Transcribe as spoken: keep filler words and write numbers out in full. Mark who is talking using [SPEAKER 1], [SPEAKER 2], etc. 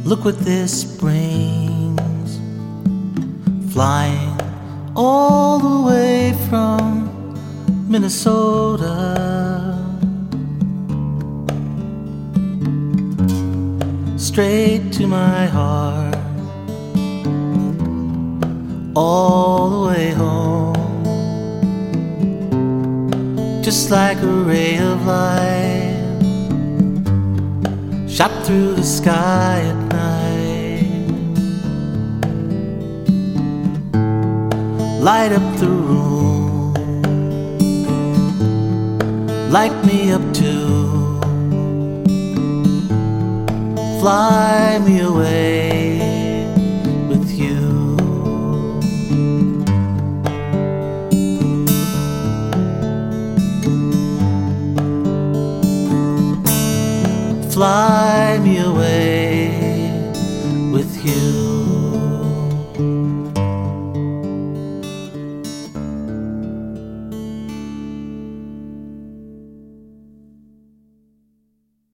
[SPEAKER 1] Look what this brings, flying all the way from Minnesota, straight to my heart, all the way home, just like a ray of light shot through the sky at night. Light up the room, light me up too, fly me away with you. Fly me away